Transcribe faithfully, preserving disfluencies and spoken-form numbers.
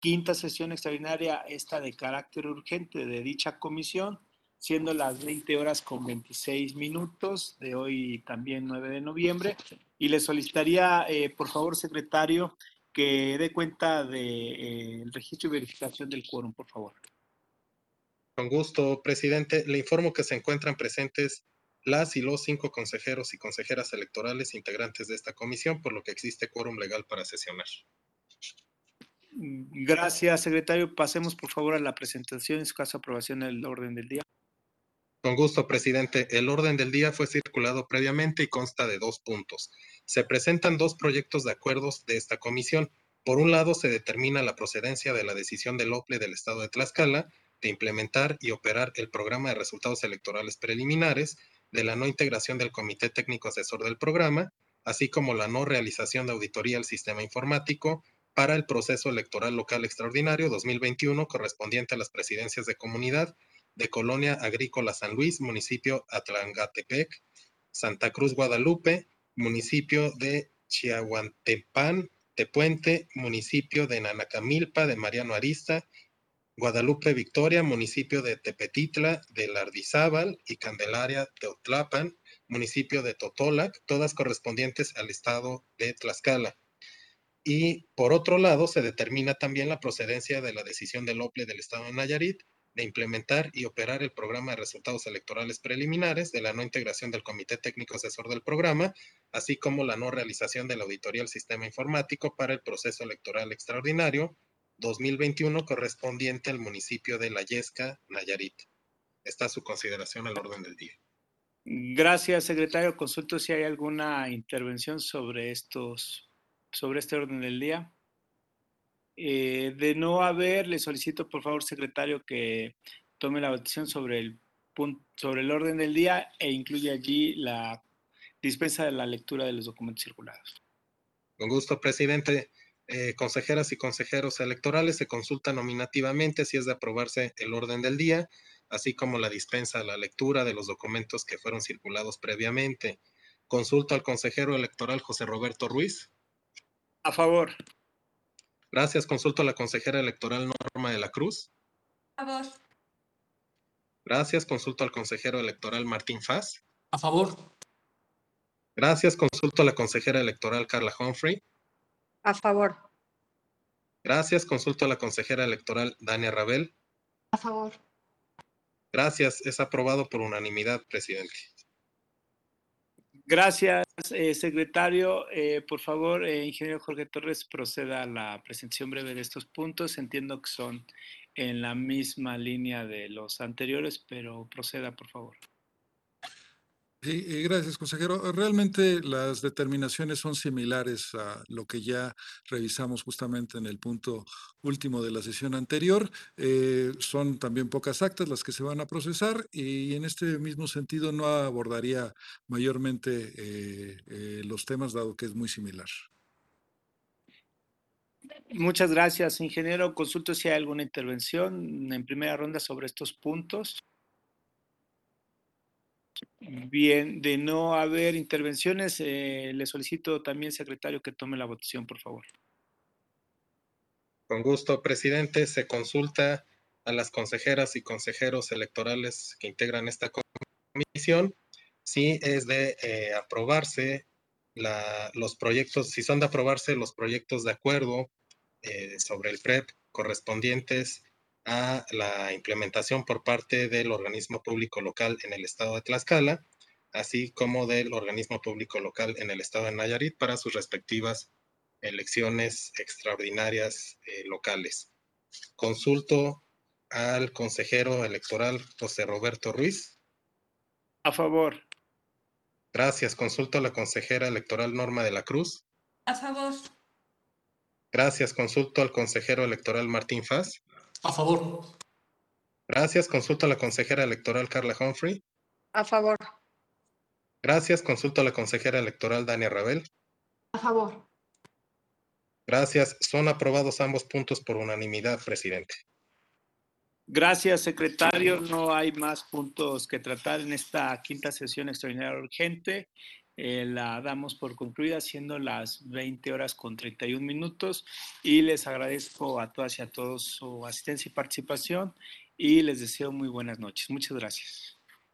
quinta sesión extraordinaria, esta de carácter urgente de dicha comisión, siendo las veinte horas con veintiséis minutos de hoy también nueve de noviembre. Y le solicitaría, eh, por favor, secretario, que dé cuenta del de, eh, registro y verificación del quórum, por favor. Con gusto, presidente. Le informo que se encuentran presentes las y los cinco consejeros y consejeras electorales integrantes de esta comisión, por lo que existe quórum legal para sesionar. Gracias, secretario. Pasemos, por favor, a la presentación, en su caso, aprobación del orden del día. Con gusto, presidente. El orden del día fue circulado previamente y consta de dos puntos. Se presentan dos proyectos de acuerdos de esta comisión. Por un lado, se determina la procedencia de la decisión del O P L E del Estado de Tlaxcala de implementar y operar el programa de resultados electorales preliminares, de la no integración del Comité Técnico Asesor del programa, así como la no realización de auditoría al sistema informático para el proceso electoral local extraordinario dos mil veintiuno correspondiente a las presidencias de comunidad de Colonia Agrícola San Luis, municipio Atlangatepec, Santa Cruz Guadalupe, municipio de Chiahuantepán, Tepuente, municipio de Nanacamilpa, de Mariano Arista, Guadalupe Victoria, municipio de Tepetitla, de Lardizábal y Candelaria Teotlapan, municipio de Totolac, todas correspondientes al estado de Tlaxcala. Y por otro lado, se determina también la procedencia de la decisión del O P L E del estado de Nayarit de implementar y operar el programa de resultados electorales preliminares, de la no integración del Comité Técnico Asesor del programa, así como la no realización de la auditoría al sistema informático para el proceso electoral extraordinario dos mil veintiuno correspondiente al municipio de La Yesca, Nayarit. Está a su consideración el orden del día. Gracias, secretario. Consulto si hay alguna intervención sobre estos, sobre este orden del día. Eh, de no haber, le solicito, por favor, secretario, que tome la votación sobre el punto, sobre el orden del día e incluye allí la dispensa de la lectura de los documentos circulados. Con gusto, presidente. Eh, consejeras y consejeros electorales, se consulta nominativamente si es de aprobarse el orden del día, así como la dispensa a la lectura de los documentos que fueron circulados previamente. Consulto al consejero electoral José Roberto Ruiz. A favor. Gracias. Consulto a la consejera electoral Norma de la Cruz. A favor. Gracias. Consulto al consejero electoral Martín Faz. A favor. Gracias. Consulto a la consejera electoral Carla Humphrey. A favor. Gracias. Consulto a la consejera electoral Dania Rabel. A favor. Gracias. Es aprobado por unanimidad, presidente. Gracias, eh, secretario. Eh, por favor, eh, ingeniero Jorge Torres, proceda a la presentación breve de estos puntos. Entiendo que son en la misma línea de los anteriores, pero proceda, por favor. Sí, gracias, consejero. Realmente las determinaciones son similares a lo que ya revisamos justamente en el punto último de la sesión anterior. Eh, son también pocas actas las que se van a procesar y en este mismo sentido no abordaría mayormente eh, eh, los temas, dado que es muy similar. Muchas gracias, ingeniero. Consulto si hay alguna intervención en primera ronda sobre estos puntos. Bien, de no haber intervenciones, eh, le solicito también, secretario, que tome la votación, por favor. Con gusto, presidente. Se consulta a las consejeras y consejeros electorales que integran esta comisión si es de eh, aprobarse la, los proyectos, si son de aprobarse los proyectos de acuerdo eh, sobre el P R E P correspondientes a la implementación por parte del organismo público local en el estado de Tlaxcala, así como del organismo público local en el estado de Nayarit para sus respectivas elecciones extraordinarias eh, locales. Consulto al consejero electoral José Roberto Ruiz. A favor. Gracias. Consulto a la consejera electoral Norma de la Cruz. A favor. Gracias. Consulto al consejero electoral Martín Faz. A favor. Gracias. Consulto a la consejera electoral Carla Humphrey. A favor. Gracias. Consulto a la consejera electoral Dania Rabel. A favor. Gracias. Son aprobados ambos puntos por unanimidad, presidente. Gracias, secretario. No hay más puntos que tratar en esta quinta sesión extraordinaria urgente. eh, la damos por concluida siendo las veinte horas con treinta y un minutos y les agradezco a todas y a todos su asistencia y participación y les deseo muy buenas noches. Muchas gracias.